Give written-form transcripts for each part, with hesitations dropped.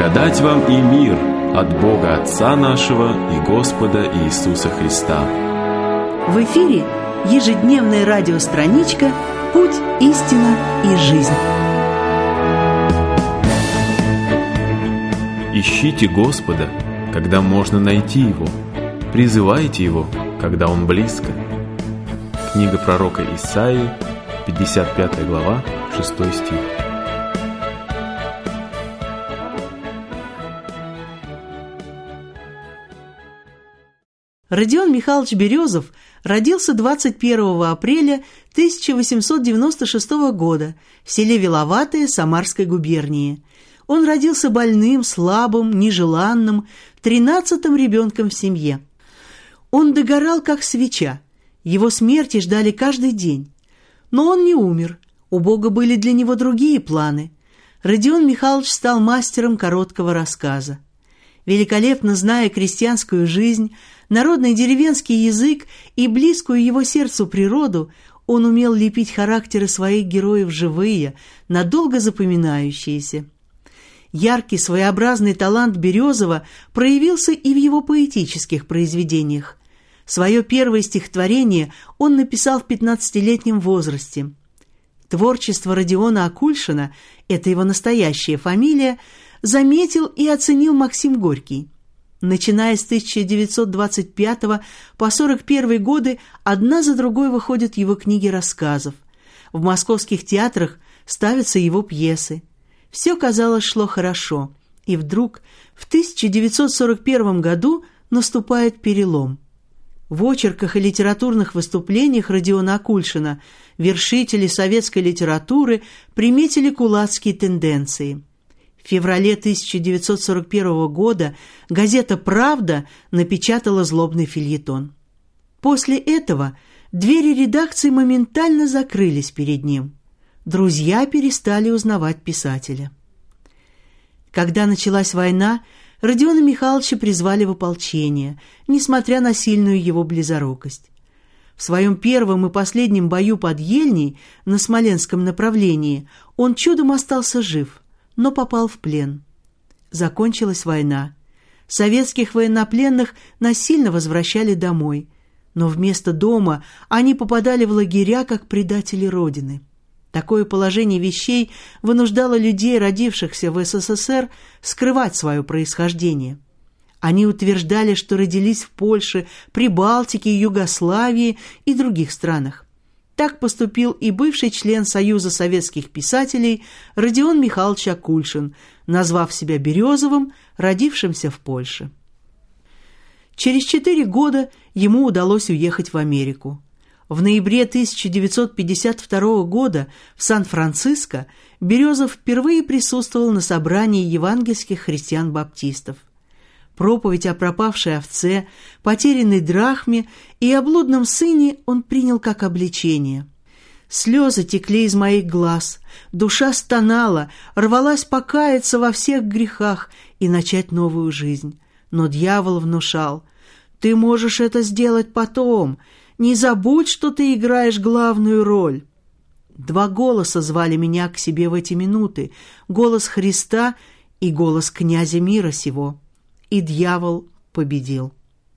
Благодать вам и мир от Бога Отца нашего и Господа Иисуса Христа. В эфире ежедневная радиостраничка «Путь, истина и жизнь». Ищите Господа, когда можно найти Его. Призывайте Его, когда Он близко. Книга пророка Исаии, 55 глава, 6 стих. Родион Михайлович Березов родился 21 апреля 1896 года в селе Виловатое Самарской губернии. Он родился больным, слабым, нежеланным, 13-м ребенком в семье. Он догорал, как свеча. Его смерти ждали каждый день. Но он не умер. У Бога были для него другие планы. Родион Михайлович стал мастером короткого рассказа. Великолепно зная крестьянскую жизнь, народный деревенский язык и близкую его сердцу природу, он умел лепить характеры своих героев живые, надолго запоминающиеся. Яркий, своеобразный талант Березова проявился и в его поэтических произведениях. Свое первое стихотворение он написал в 15-летнем возрасте. Творчество Родиона Акульшина, это его настоящая фамилия, заметил и оценил Максим Горький. Начиная с 1925 по 1941 годы одна за другой выходят его книги рассказов. В московских театрах ставятся его пьесы. Все, казалось, шло хорошо. И вдруг в 1941 году наступает перелом. В очерках и литературных выступлениях Родиона Акульшина вершители советской литературы приметили кулацкие тенденции. В феврале 1941 года газета «Правда» напечатала злобный фельетон. После этого двери редакции моментально закрылись перед ним. Друзья перестали узнавать писателя. Когда началась война, Родиона Михайловича призвали в ополчение, несмотря на сильную его близорукость. В своем первом и последнем бою под Ельней на Смоленском направлении он чудом остался жив, но попал в плен. Закончилась война. Советских военнопленных насильно возвращали домой, но вместо дома они попадали в лагеря как предатели Родины. Такое положение вещей вынуждало людей, родившихся в СССР, скрывать свое происхождение. Они утверждали, что родились в Польше, Прибалтике, Югославии и других странах. Так поступил и бывший член Союза советских писателей Родион Михайлович Акульшин, назвав себя Березовым, родившимся в Польше. Через 4 года ему удалось уехать в Америку. В ноябре 1952 года в Сан-Франциско Березов впервые присутствовал на собрании евангельских христиан-баптистов. Проповедь о пропавшей овце, потерянной драхме и о блудном сыне он принял как обличение. «Слезы текли из моих глаз, душа стонала, рвалась покаяться во всех грехах и начать новую жизнь. Но дьявол внушал: ты можешь это сделать потом, не забудь, что ты играешь главную роль». 2 голоса звали меня к себе в эти минуты: голос Христа и голос князя мира сего. И дьявол победил.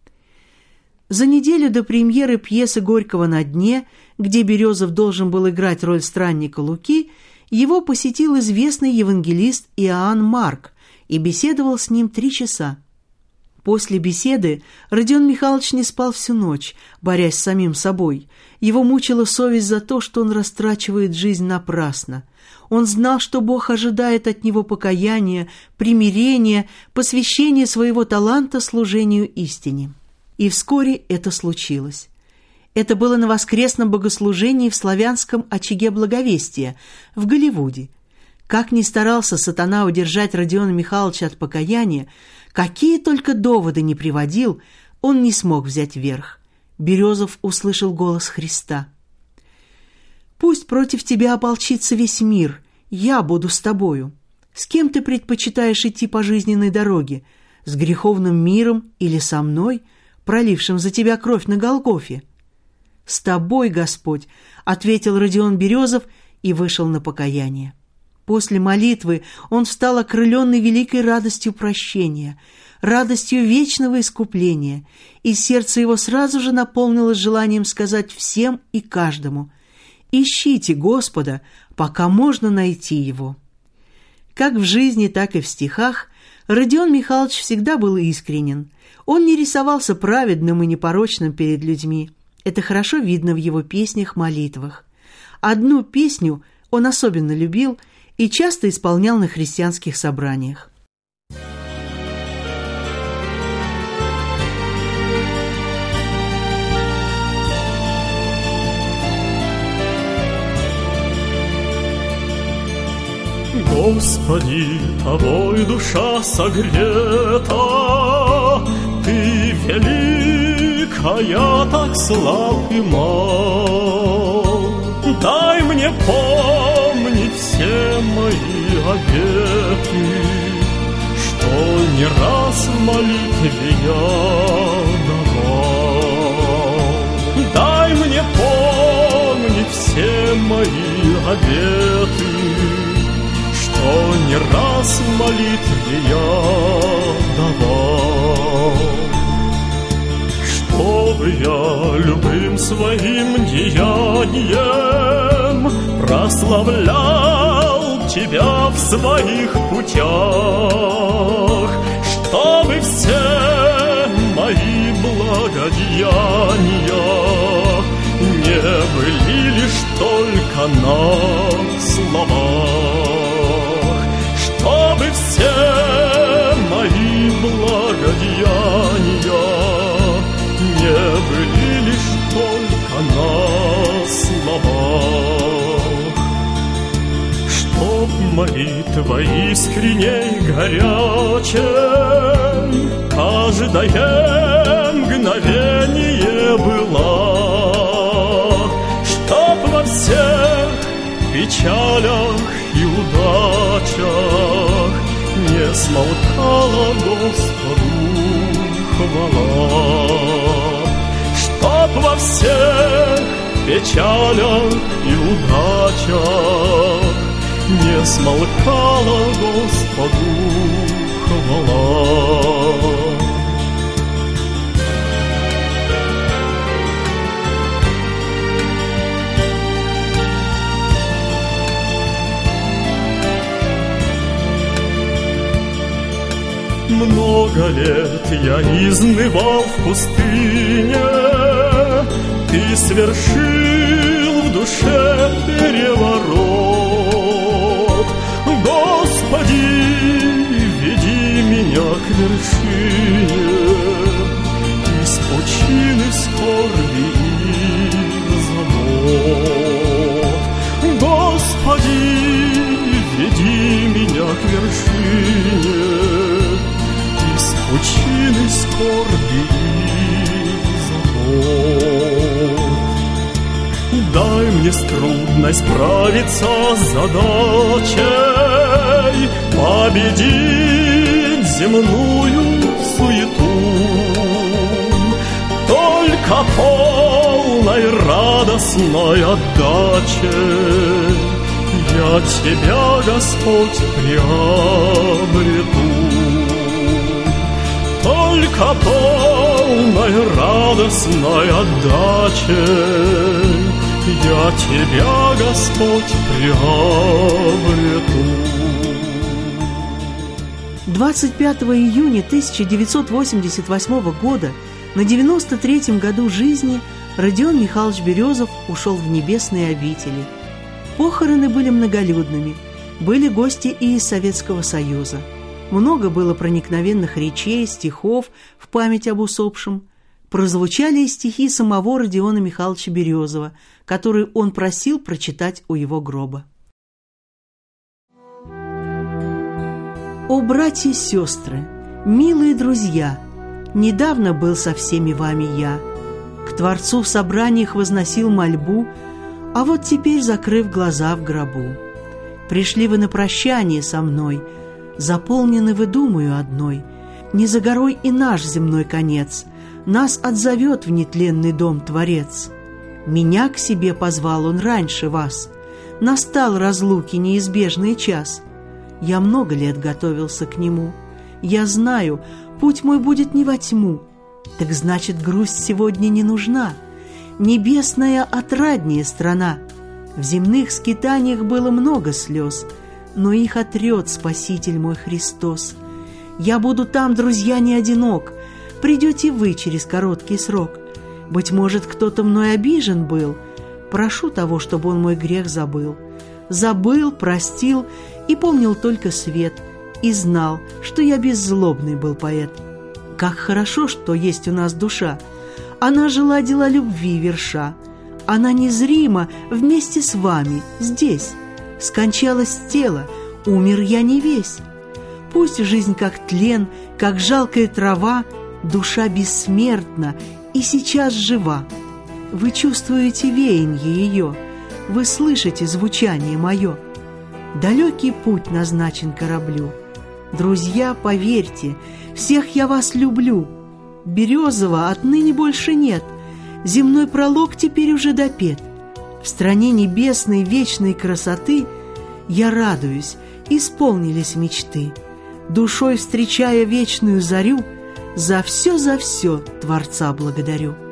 За неделю до премьеры пьесы Горького «На дне», где Березов должен был играть роль странника Луки, его посетил известный евангелист Иоанн Марк и беседовал с ним 3 часа. После беседы Родион Михайлович не спал всю ночь, борясь с самим собой. Его мучила совесть за то, что он растрачивает жизнь напрасно. Он знал, что Бог ожидает от него покаяния, примирения, посвящения своего таланта служению истине. И вскоре это случилось. Это было на воскресном богослужении в славянском очаге Благовестия в Голливуде. Как ни старался сатана удержать Родиона Михайловича от покаяния, какие только доводы не приводил, он не смог взять верх. Березов услышал голос Христа: «Пусть против тебя ополчится весь мир, я буду с тобою. С кем ты предпочитаешь идти по жизненной дороге? С греховным миром или со мной, пролившим за тебя кровь на Голгофе?» «С тобой, Господь», — ответил Родион Березов и вышел на покаяние. После молитвы он встал окрыленный великой радостью прощения, радостью вечного искупления, и сердце его сразу же наполнилось желанием сказать всем и каждому: «Ищите Господа, пока можно найти Его». Как в жизни, так и в стихах Родион Михайлович всегда был искренен. Он не рисовался праведным и непорочным перед людьми. Это хорошо видно в его песнях-молитвах. Одну песню он особенно любил и часто исполнял на христианских собраниях. Господи, Тобой душа согрета, Ты великая, так слаб и мал. Дай мне помнить все мои обеты, что не раз в молитве я давал. Дай мне помнить все мои обеты, что не раз в молитве я давал. Чтобы я любым своим деянием прославлял Тебя в своих путях, чтобы все мои благодеяния не были лишь только на словах, чтобы все мои благодеяния не были лишь только на словах, чтоб молитва искренней горячей каждое мгновение была, чтоб во всех печалях и удачах не смолкала Господу хвала, чтоб во всех печалях и удачах не смолкала Господу хвала. Много лет я изнывал в пустыне, Ты свершил в душе переворот. Господи, веди меня к вершине из пучины скорби и забот. Господи, веди меня к вершине пучины скорби и забот. Дай мне с трудной справиться с задачей, победить земную суету. Только полной радостной отдачей я Тебя, Господь, приобрету. Только полной радостной отдачей я Тебя, Господь, приобрету. 25 июня 1988 года, на 93-м году жизни, Родион Михайлович Березов ушел в небесные обители. Похороны были многолюдными, были гости и из Советского Союза. Много было проникновенных речей, стихов в память об усопшем. Прозвучали и стихи самого Родиона Михайловича Березова, которые он просил прочитать у его гроба. «О, братья и сестры, милые друзья, недавно был со всеми вами я, к Творцу в собраниях возносил мольбу, а вот теперь, закрыв глаза в гробу, пришли вы на прощание со мной, заполнены вы думою одной, не за горой и наш земной конец, нас отзовет в нетленный дом Творец. Меня к себе позвал он раньше вас, Настал разлуки неизбежный час. Я много лет готовился к нему. Я знаю, путь мой будет не во тьму. Так значит, грусть сегодня не нужна. Небесная отраднее страна. В земных скитаниях было много слез, но их отрет Спаситель мой Христос. Я буду там, друзья, не одинок. Придете вы через короткий срок. Быть может, кто-то мной обижен был. Прошу того, чтобы он мой грех забыл. Забыл, простил и помнил только свет, и знал, что я беззлобный был поэт. Как хорошо, что есть у нас душа. Она жила дела любви верша. Она незримо вместе с вами здесь. Скончалось тело, умер я не весь. Пусть жизнь как тлен, как жалкая трава, душа бессмертна и сейчас жива. Вы чувствуете веянье ее, вы слышите звучание мое. Далекий путь назначен кораблю. Друзья, поверьте, всех я вас люблю. Березова отныне больше нет, земной пролог теперь уже допет. В стране небесной вечной красоты я радуюсь, исполнились мечты. Душой встречая вечную зарю, за все Творца благодарю.